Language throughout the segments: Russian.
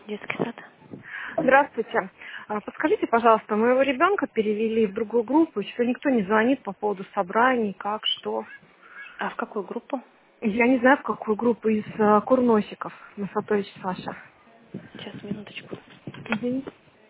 Детский сад. Здравствуйте. Подскажите, пожалуйста, моего ребенка перевели в другую группу, что никто не звонит по поводу собраний, как, что. А в какую группу? Я не знаю, в какую группу из курносиков, Масатович Саша. Сейчас, минуточку. Мгм.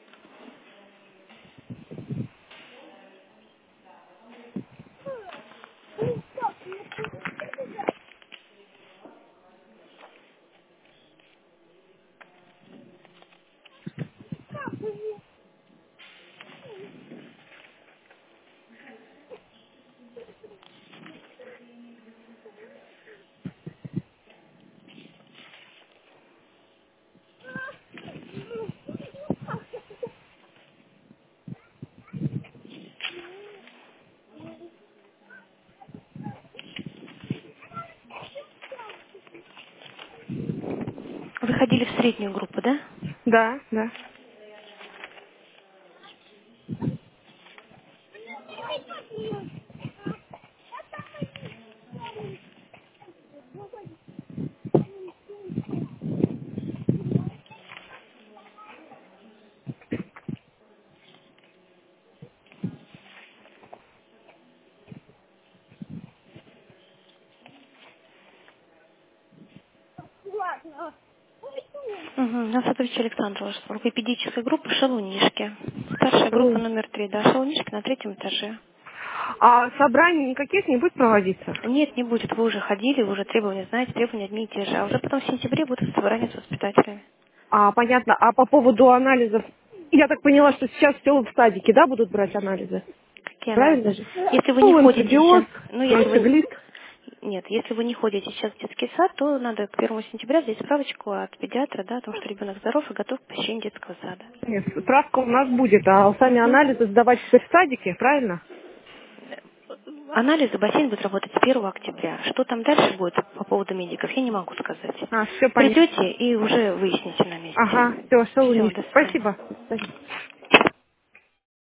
Вы ходили в среднюю группу, да? Да, да. Угу. Насадович Александр, ваш логопедическая группа «Шалунишки». Старшая группа Ой. номер 3, да, «Шалунишки» на третьем этаже. А собраний никаких не будет проводиться? Нет, не будет, вы уже ходили, вы уже требования знаете, требования одни и те же. А уже потом в сентябре будут собрания с воспитателями. Понятно. А по поводу анализов, я так поняла, что сейчас все в садике, да, будут брать анализы? Какие Правильно анализы? же? Если вы не Ну, ходите энцефалиоз, сейчас, ну если вы... троциглит. Нет, если вы не ходите сейчас в детский сад, то надо к 1 сентября взять справочку от педиатра, да, о том, что ребенок здоров и готов к посещению детского сада. Нет, справка у нас будет, а сами Мгм. анализы сдавать теперь в садике, правильно? Анализы бассейн будет работать с 1 октября. Что там дальше будет по поводу медиков, я не могу сказать. Все понятно. Придете и уже выясните на Ага, месте. все, Все, до шалунишка. свидания. Спасибо. До свидания.